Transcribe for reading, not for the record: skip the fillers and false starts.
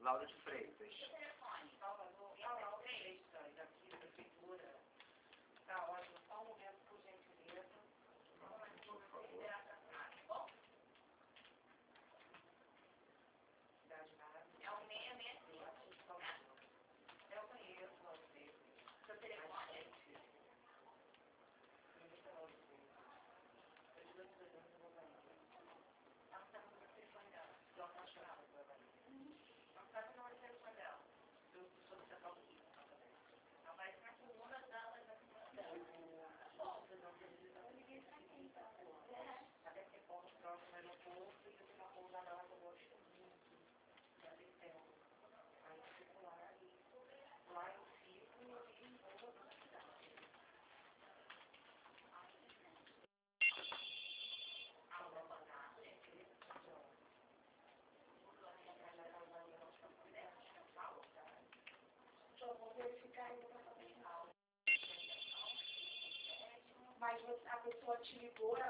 Laura de Freitas. Salvador, daqui da prefeitura. Tá ótimo, só um momento, por gentileza. Por favor. Cidade Base. É o 665. Eu conheço você. Seu telefone é difícil. Eu vou banheiro. Ela está no telefone dela. Eu apaixonada pela banheira. Não sabe o número do telefone dela. Eu sou do setor aqui. Ela vai ficar com uma das datas da semana dela. Você não televisão, ninguém sabe. Até que ponto próximo no aeroporto e eu tenho uma pousada lá que eu gosto muito. Já tem tempo. Aí eu fico lá e lá eu fico e vou na cidade. A Europa da só vou verificar ainda para saber. Mas a pessoa te ligou,